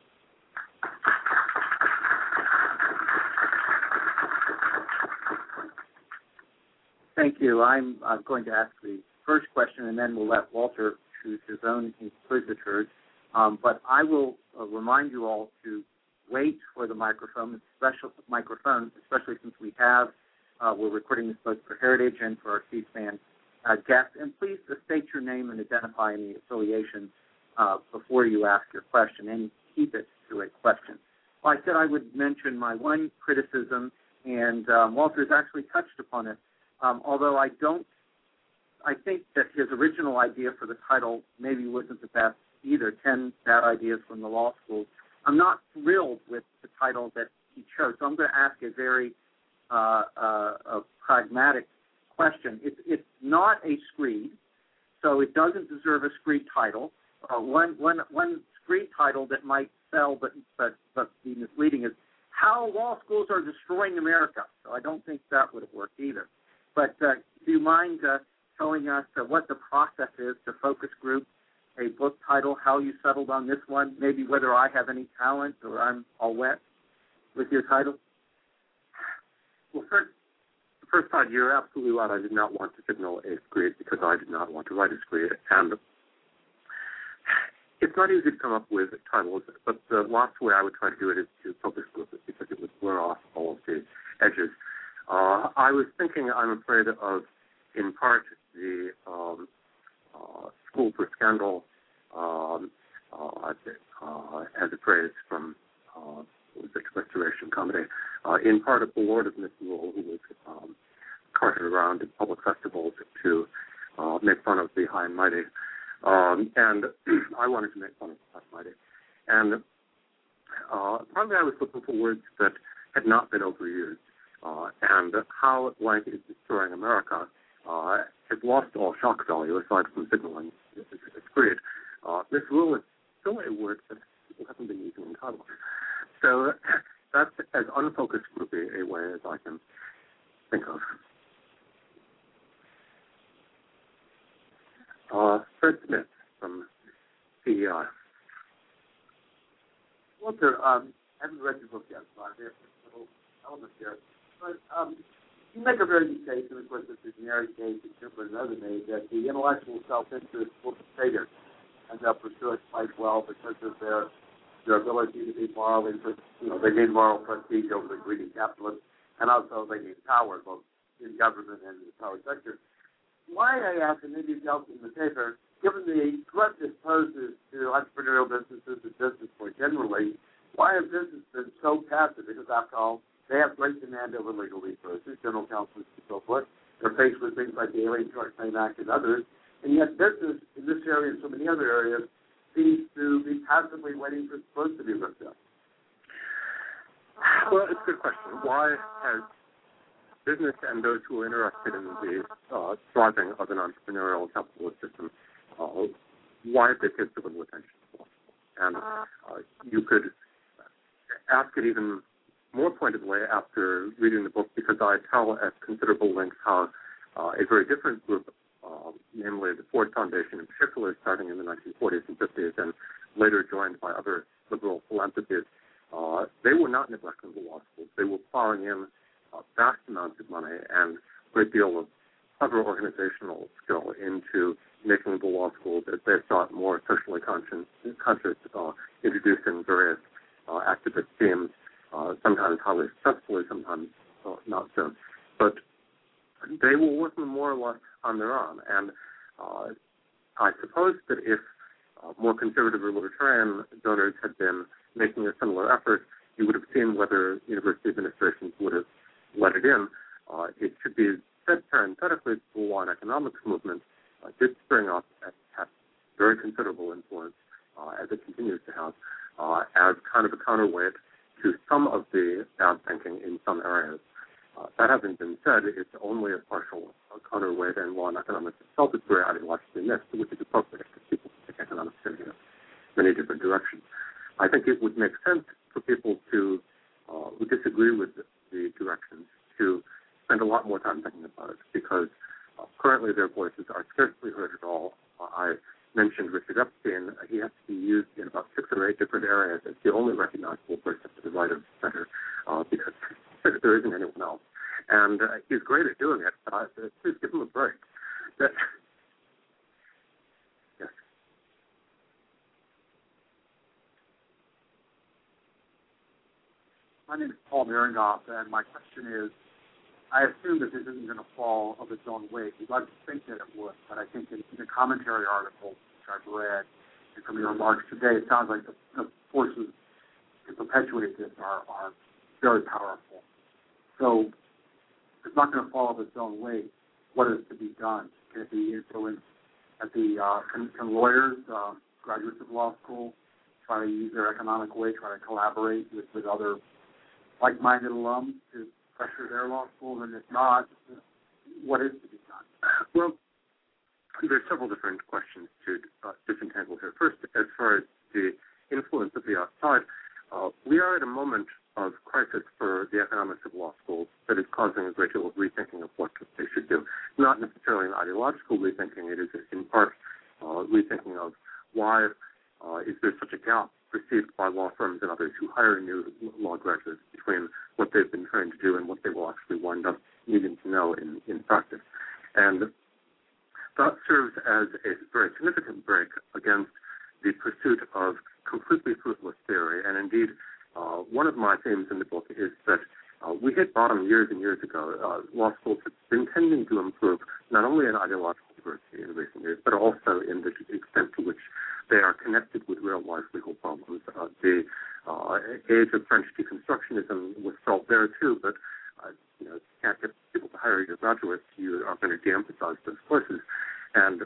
Thank you. I'm going to ask the first question, and then we'll let Walter choose his own inquisitors. But I will remind you all to wait for the microphone, especially since we're recording this both for Heritage and for our C-SPAN guests. And please state your name and identify any affiliation before you ask your question, and keep it to a question. Well, I said I would mention my one criticism, and Walter's actually touched upon it. Although I think that his original idea for the title maybe wasn't the best either, 10 Bad Ideas from the Law School. I'm not thrilled with the title that he chose, so I'm going to ask a very a pragmatic question. It's not a screed, so it doesn't deserve a screed title. One screed title that might sell but be misleading is How Law Schools Are Destroying America. So I don't think that would have worked either. But do you mind telling us what the process is to focus group a book title, how you settled on this one, maybe whether I have any talent or I'm all wet with your title? Well, first part, you're absolutely right. I did not want to signal a screed because I did not want to write a screed. And it's not easy to come up with titles, but the last way I would try to do it is to focus group it because it would blur off all of the edges. I was thinking, I'm afraid, of, in part, the School for Scandal, as a phrase from Restoration Comedy, in part of the Lord of Misrule, who was carted around in public festivals to make fun of the high and mighty. And I wanted to make fun of the high and mighty. And partly I was looking for words that had not been overused. And how blank is destroying America has lost all shock value aside from signaling it's great. Misrule is still a word that people haven't been using in titles. So that's as unfocused groupie a way as I can think of. Fred Smith from CEI. Walter, I haven't read your book yet, so there's a little element there. But you make a very good case, and of course it's a generic case, and Cooper and others made, that the intellectual self-interest will persuade us and they'll pursue it quite well because of their ability to be morally, they need moral prestige over the greedy capitalists, and also they need power, both in government and in the power sector. Why, I ask, and maybe you dealt in the paper, given the threat this poses to entrepreneurial businesses and business more generally, why have businesses been so passive? Because after all, they have great demand over legal resources, general counsel and so forth. They're faced with things like the Alien Tort Claim Act and others, and yet business in this area and so many other areas seems to be passively waiting for supposed to be lifted up. Well, it's a good question. Why has business and those who are interested in the thriving of an entrepreneurial capitalist system, why have they paid so little attention? And you could ask it even more pointedly after reading the book, because I tell at considerable length how a very different group, namely the Ford Foundation in particular, starting in the 1940s and 50s and later joined by other liberal philanthropies, they were not neglecting the law schools. They were plowing in vast amounts of money and a great deal of clever organizational skill into making the law schools, as they thought, more socially conscious, introducing various activist themes, sometimes highly successfully, sometimes not so. But they were working more or less on their own. And I suppose that if more conservative or libertarian donors had been making a similar effort, you would have seen whether university administrations would have let it in. It should be said parenthetically that the law and economics movement did spring up and had very considerable influence, as it continues to have, as kind of a counterweight to some of the bad thinking in some areas. That having been said, it's only a partial counterweight, and law and economics itself is very ideologically mixed, which is appropriate because people take economics in many different directions. I think it would make sense for people who disagree with the directions to spend a lot more time thinking about it, because currently their voices are scarcely heard at all. I mentioned Richard Epstein. He has to be used in about 6 or 8 different areas as the only recognizable person to the right of the center, because there isn't anyone else. And he's great at doing it. Please give him a break. Yes. My name is Paul Miringoff, and my question is, I assume that this isn't going to fall of its own weight. We'd like to think that it would, but I think in the commentary article which I've read and from your remarks today, it sounds like the forces to perpetuate this are very powerful. So if it's not going to fall of its own weight, what is to be done? Can it be influenced at the can lawyers, graduates of law school, try to use their economic weight, try to collaborate with other like-minded alums to pressure their law schools? And if not, what is to be done? Well, there's several different questions to disentangle here. First, as far as the influence of the outside, we are at a moment of crisis for the economics of law schools that is causing a great deal of rethinking of what they should do. Not necessarily an ideological rethinking. It is in part rethinking of why is there such a gap perceived by law firms and others who hire new law graduates between what they've been trained to do and what they will actually wind up needing to know in practice. And that serves as a very significant break against the pursuit of completely fruitless theory. And indeed, one of my themes in the book is that we hit bottom years and years ago ago, law schools have been tending to improve not only in ideological diversity in recent years, but also in the extent to which they are connected with real-life legal problems. The age of French deconstructionism was felt there too, but you can't get people to hire your graduates. You are going to de-emphasize those courses, and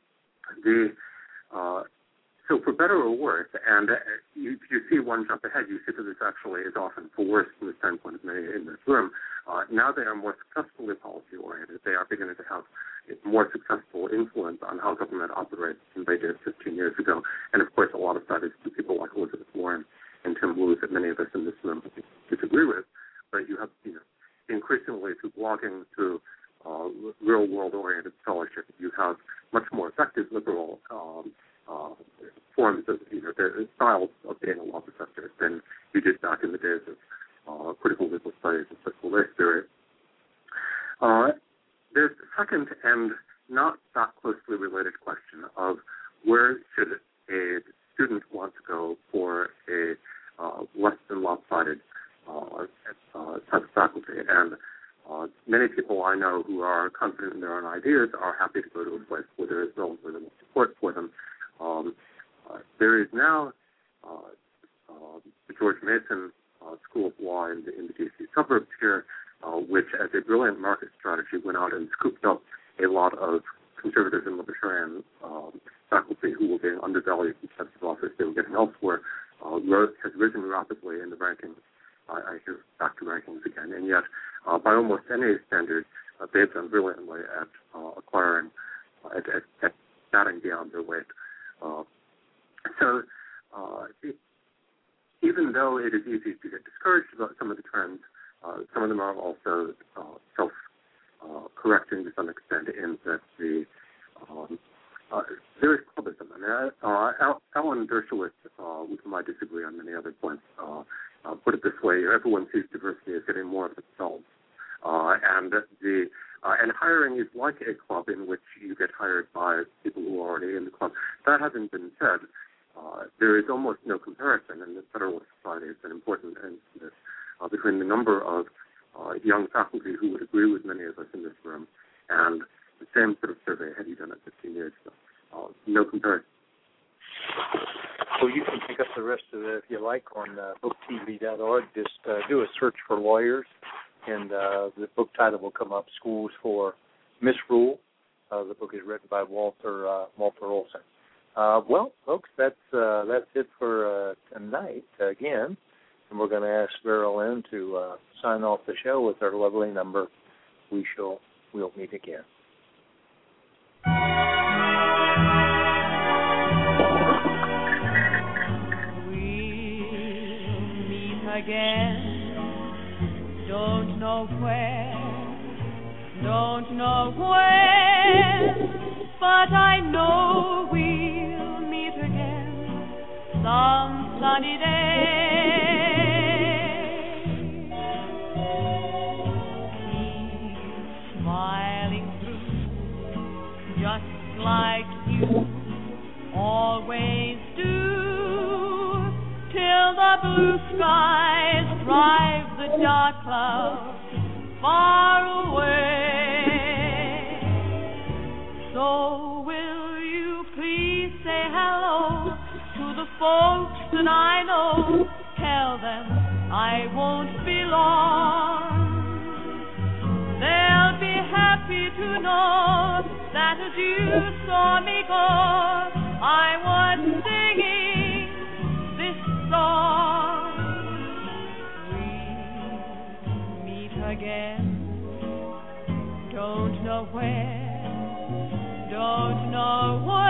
so for better or worse, and you see one jump ahead, you see that this actually is often for worse from the standpoint of many in this room. Now they are more successfully policy-oriented. They are beginning to have more successful influence on how government operates than they did 15 years ago. And, of course, a lot of that is to people like Elizabeth Warren and Tim Wu that many of us in this room disagree with. But you have, increasingly through blogging, through real-world-oriented scholarship, you have much more effective liberal forms of, the styles of being a law professor than you did back in the days of critical legal studies and critical race theory. There's the second and not that closely related question of where should a student want to go for a less than lopsided type of faculty. And many people I know who are confident in their own ideas are happy to go to a place where there is relatively little support for them. There is now the George Mason School of Law in the D.C. suburbs here, which, as a brilliant market strategy, went out and scooped up a lot of conservative and libertarian faculty who were being undervalued in types of office they were getting elsewhere. Has risen rapidly in the rankings. I hear back to rankings again, and yet, by almost any standard, they've done brilliantly at acquiring, at batting beyond their weight. So even though it is easy to get discouraged about some of the trends, some of them are also self-correcting to some extent in that there is clubism. Alan Dershowitz, with whom I disagree on many other points, put it this way: everyone sees diversity as getting more of themselves, and hiring is like a club in which you get hired by people who are already in the club. That having been said, there is almost no comparison, and the Federalist Society has been important in this, between the number of young faculty who would agree with many of us in this room and the same sort of survey had you done it 15 years ago. No comparison. Well, you can pick up the rest of it if you like on booktv.org. Just do a search for lawyers, and the book title will come up, Schools for Misrule. The book is written by Walter Olson. Well, folks, that's it for tonight again, and we're going to ask Vera Lynn to sign off the show with her lovely number. We'll meet again. We'll meet again. Don't know where, don't know when, but I know we'll meet again some sunny day. Keep smiling through, just like you always do, till the blue skies drive the dark clouds far away. So will you please say hello to the folks that I know? Tell them I won't be long. They'll be happy to know that as you saw me go, I was singing this song. We'll meet again. Don't know where, don't know what.